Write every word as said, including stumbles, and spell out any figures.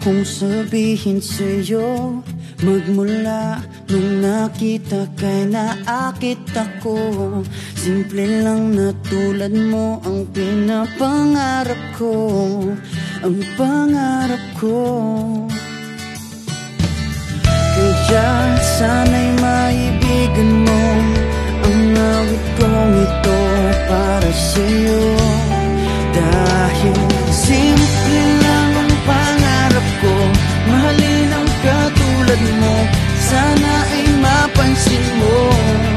kong sabihin sa'yo, magmula nung nakita kay naakit ako. Simple lang na tulad mo ang pinapangarap ko, ang pangarap ko. Kaya sana'y maibigan mo